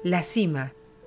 la cima.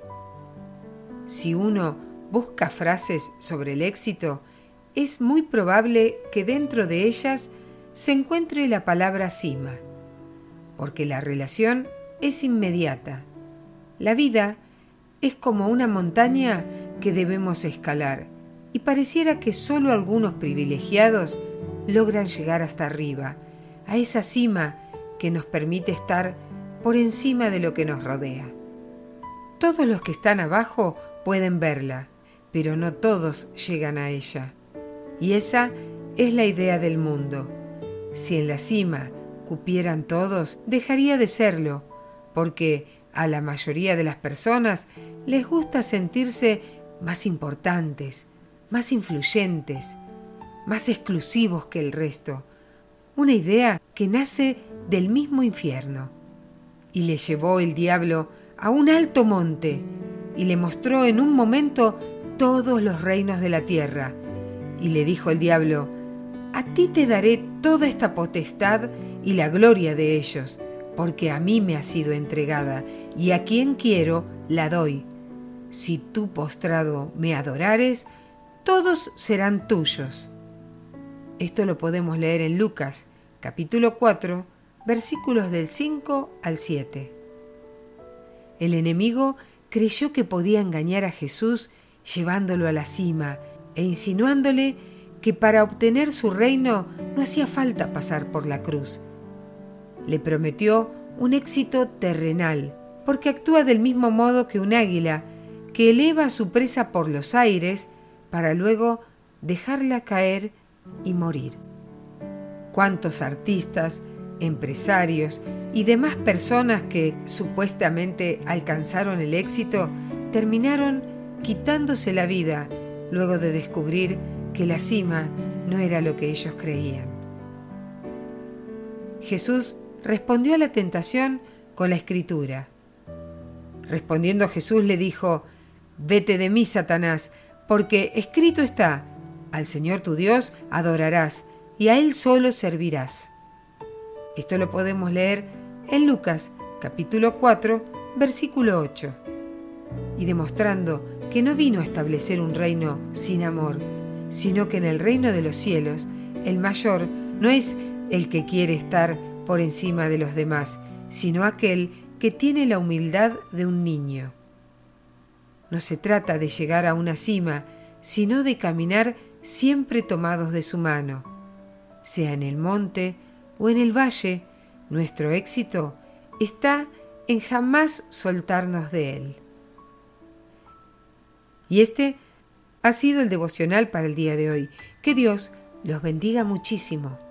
Si uno busca frases sobre el éxito, es muy probable que dentro de ellas se encuentre la palabra cima, porque la relación es inmediata. La vida es como una montaña que debemos escalar, y pareciera que solo algunos privilegiados logran llegar hasta arriba, a esa cima que nos permite estar por encima de lo que nos rodea. Todos los que están abajo pueden verla, pero no todos llegan a ella. Y esa es la idea del mundo. Si en la cima cupieran todos, dejaría de serlo, porque a la mayoría de las personas les gusta sentirse más importantes, más influyentes, más exclusivos que el resto. Una idea que nace del mismo infierno. Y le llevó el diablo a un alto monte y le mostró en un momento todos los reinos de la tierra. Y le dijo el diablo: a ti te daré toda esta potestad y la gloria de ellos, porque a mí me ha sido entregada, y a quien quiero la doy. Si tú postrado me adorares, todos serán tuyos. Esto lo podemos leer en Lucas, capítulo 4, versículos del 5 al 7. El enemigo creyó que podía engañar a Jesús llevándolo a la cima e insinuándole que para obtener su reino no hacía falta pasar por la cruz. Le prometió un éxito terrenal, porque actúa del mismo modo que un águila que eleva a su presa por los aires para luego dejarla caer y morir. ¿Cuántos artistas, empresarios y demás personas que supuestamente alcanzaron el éxito terminaron quitándose la vida luego de descubrir que la cima no era lo que ellos creían? Jesús respondió a la tentación con la Escritura. Respondiendo Jesús le dijo: vete de mí, Satanás, porque escrito está: al Señor tu Dios adorarás y a Él solo servirás. Esto lo podemos leer en Lucas, capítulo 4, versículo 8. Y demostrando que no vino a establecer un reino sin amor, sino que en el reino de los cielos el mayor no es el que quiere estar por encima de los demás, sino aquel que tiene la humildad de un niño. No se trata de llegar a una cima, sino de caminar siempre tomados de su mano. Sea en el monte o en el valle, nuestro éxito está en jamás soltarnos de él. Y este ha sido el devocional para el día de hoy. Que Dios los bendiga muchísimo.